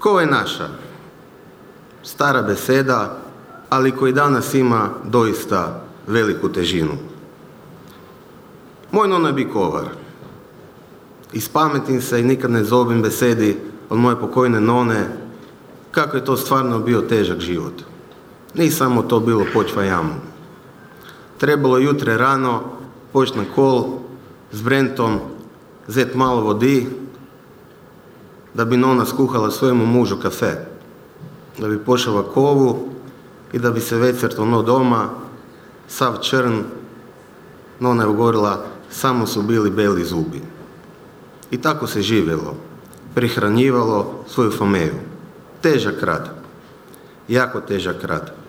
Ko je naša? Stara beseda, ali koji danas ima doista veliku težinu. Moj nona bi kovar. Ispametim se i nikad ne zovem besedi od moje pokojne none kako je to stvarno bio težak život. Ni samo to bilo počva jamu. Trebalo jutre rano poći na kol s Brentom, zet malo vodi, da bi nona skuhala svojemu mužu kafe, da bi pošala kovu i da bi se večer ono doma, sav črn, nona je ugorila, samo su bili beli zubi. I tako se živjelo, prihranjivalo svoju familiju. Težak rad, jako težak rad.